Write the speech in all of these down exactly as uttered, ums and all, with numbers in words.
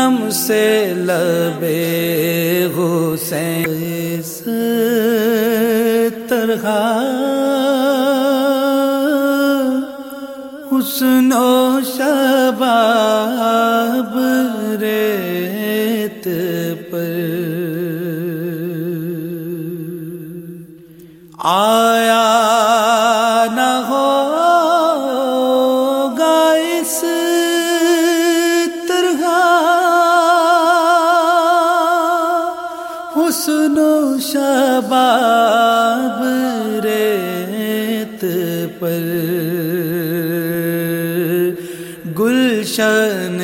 لم سے لبے حسین اس طرح حسن و شباب ریت پر آیا نہ ہوگا اس طرح حسن و شباب ریت پر گلشن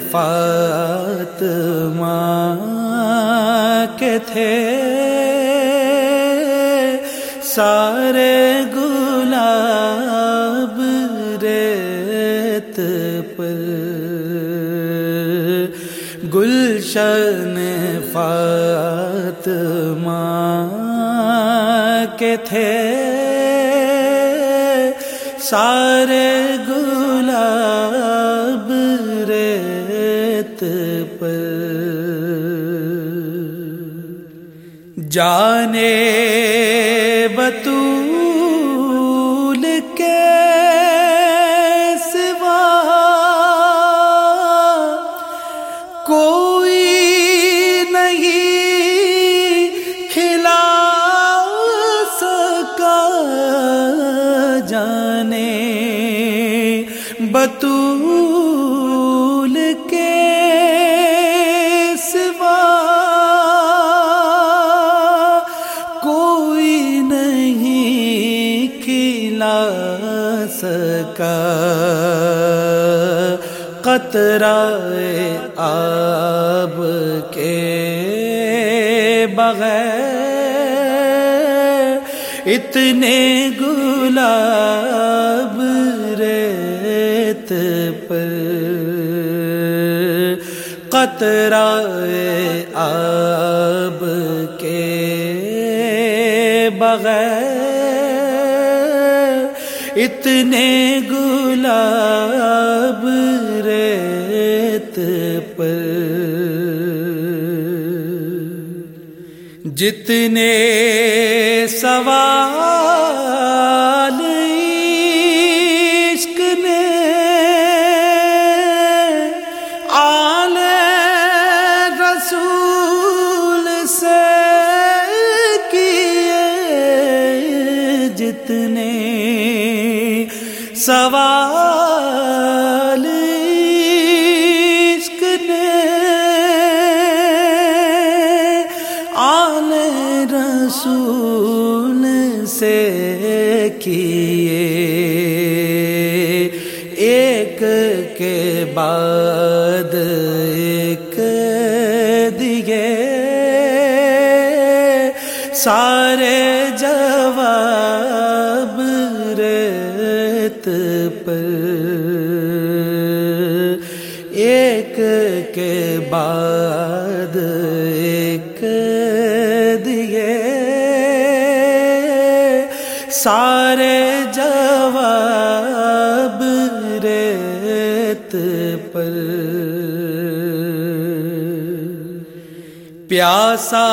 فاطمہ کے تھے سارے گلاب ریت پر گلشن فاطمہ کے تھے سارے گلاب ریت پر جانے بطول کے سوا کوئی نہیں کھلا سکا جانے بطول کے سوا کوئی نہیں کھلا سکا قطرہ آب کے بغیر اتنے گلاب ریت پر قطرہ آب کے بغیر اتنے گلاب ریت پر جتنے سوال عشق نے آل رسول سے کیے جتنے سوال عشق نے آل رسول سے کیے ایک کے بعد ایک دیے سارے جواب ریت پر ایک کے بعد ایک دیے سارے جواب ریت پر پیاسا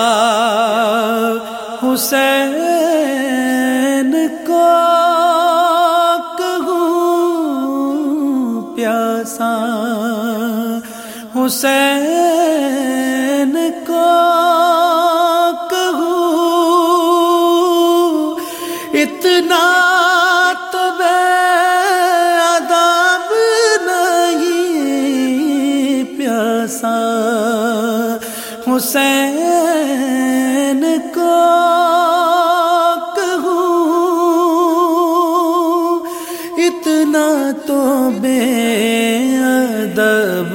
حسین کو کہوں پیاسا حسین کو کہوں اتنا تو بے ادب نہیں پیاسا حسین کو کہوں اتنا تو بے ادب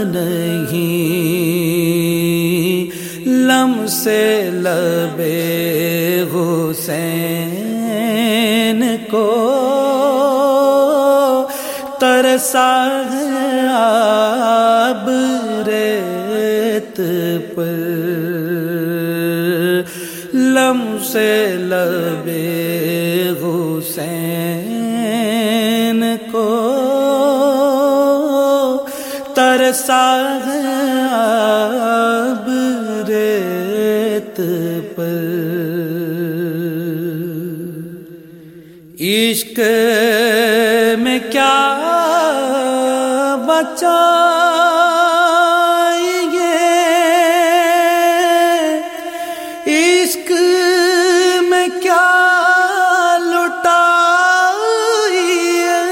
نہیں لم سے لبے حسین کو ترسا ہے آب ریت پر لم سے لبے حسین کو ترسا ہے آب ریت پر، عشق میں کیا بچائیں گے، عشق میں کیا لٹائیں،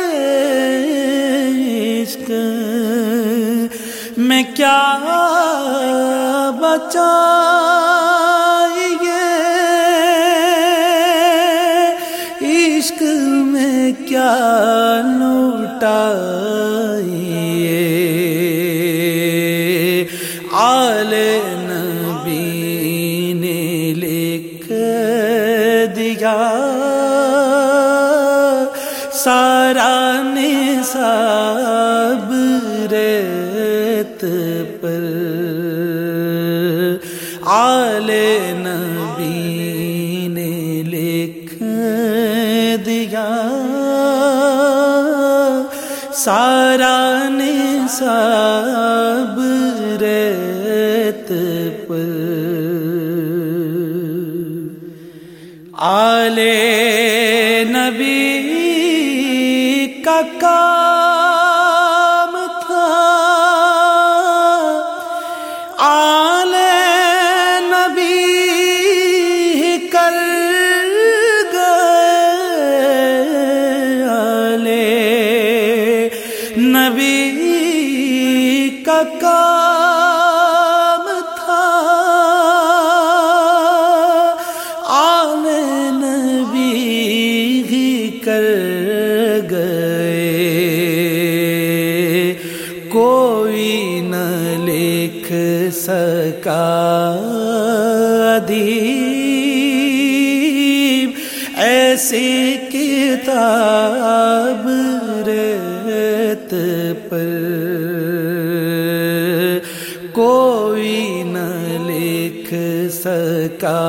عشق میں کیا بچائیں گے، عشق میں کیا لٹائیں، آل نبی نے لکھ دیا سارا نصاب ریت پر، آل نبی نے لکھ دیا سارا نصاب ریت پر، آل نبی کا کام تھا، آل نبی کر گئے، آل نبی کا کام تھا، آل نبی کر گئے، کوئی نہ لکھ سکا ادیب ایسی کتاب ریت پر، کوئی نہ لکھ سکا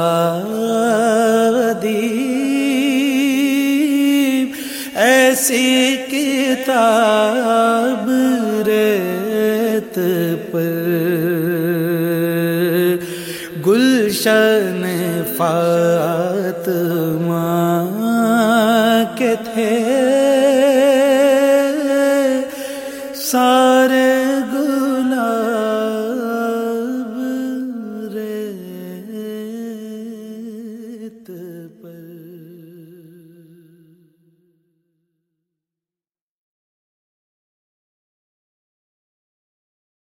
ادیب ایسی کتاب ریت پر، گلشن فاطمہ کے تھے سارے